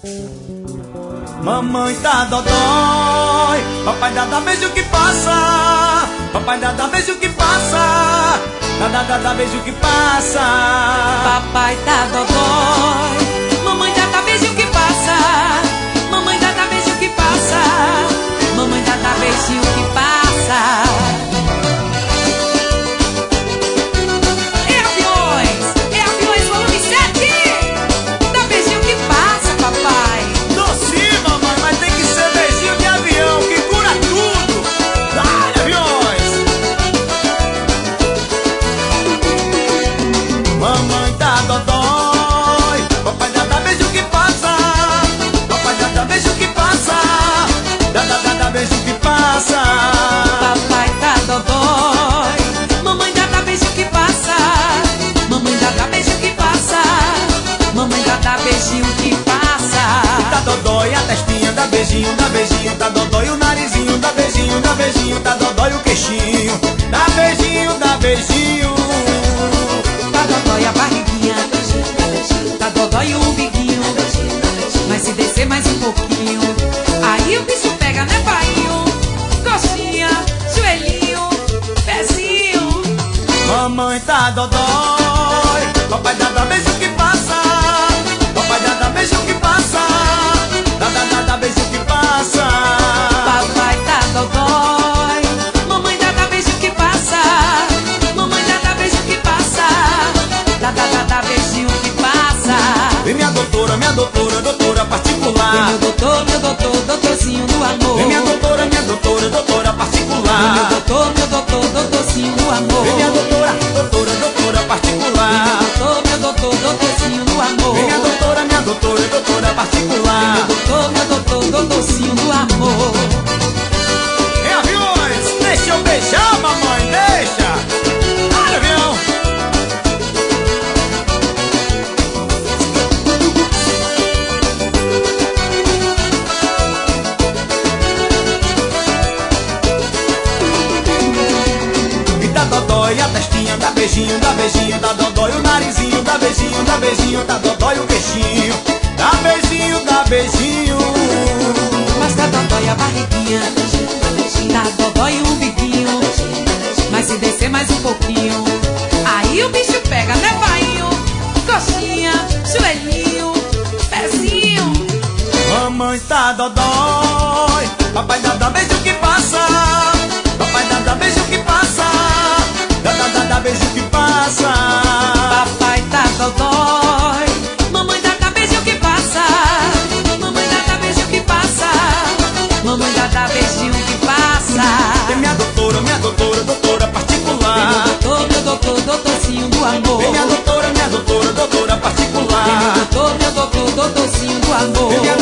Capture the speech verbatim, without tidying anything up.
Mamãe tá dodói, papai dá, dá beijo que passa. Papai dá, dá beijo que passa. Dá, dá, dá, dá beijo que passa. Papai tá dodói, mamãe dá, dá beijo que passa. Mamãe dá, dá beijo que passa. Mamãe dá, dá beijinho que passa. É aviões, é aviões, volume sete. Dá beijinho que passa, papai. Tô sim, mamãe, mas tem que ser beijinho de avião, que cura tudo. Vai, aviões. Mamãe tá dodói, papai dá, dá beijo que passa. Papai dá, dá beijo que passa. Dá, dá, dá, dá beijo que passa. Papai tá dodói, mamãe dá, dá beijo que passa. Mamãe dá, dá beijo que passa. Mamãe dá, dá beijinho que passa. Tá dodói a testinha, dá beijinho, dá beijinho. Tá dodói o narizinho, dá beijinho, dá beijinho. Tá dodói o queixinho, dá beijinho, dá beijinho. Tá dodói a barriguinha, tá dodói o umbiguinho. Mas se descer mais um pouquinho, aí o bicho pega, né, painho? Coxinha, joelhinho, pezinho. Mamãe tá dodói, papai dá, dá beijo que passa. Papai dá, dá beijo que passa. Dá, dá, dá, dá beijo que passa. Papai tá dodói, mamãe dá, dá beijo que passa. Mamãe dá, dá beijo que passa. Dá, dá, dá, dá beijinho que passa. Vem minha doutora, minha doutora, doutora Vem particular. meu doutor, meu doutor, doutorzinho do amor. Vem minha doutora, minha doutora, doutora Vem meu particular. doutor, meu doutor, doutorzinho do amor. Vem minha doutora, doutora, doutora Vem particular. meu doutor, meu doutor, doutorzinho do amor. Vem minha doutora, minha doutora, doutora Vem particular. meu doutor, meu doutor, doutorzinho do amor. Em aviões, deixa eu beijar, mamãe, deixa. Olha, avião. E tá dodói a testinha, dá beijinho, dá beijinho. Tá dodói o narizinho, dá beijinho, dá beijinho. Tá dodói o queixinho, dá beijinho, dá beijinho. Mas tá dodói a barriguinha, tá dodói o umbiguinho. Mas se descer mais um pouquinho, aí o bicho pega, né, painho? Coxinha, joelhinho, pezinho. Mamãe tá dodói, papai dá, dá beijo que passa. Papai dá, dá beijo que passa. Dá, dá, dá, dá beijo que passa. Papai tá dodói, mamãe dá, dá beijo que passa. Mamãe dá, dá beijo que passa. Mamãe dá, dá beijinho que passa. Tem minha doutora, minha doutora, doutora Vem particular. meu doutor, meu doutor, doutorzinho do amor. Vem minha doutora, minha doutora, doutora Vem meu particular. doutor, meu doutor, doutorzinho do amor. Vem minha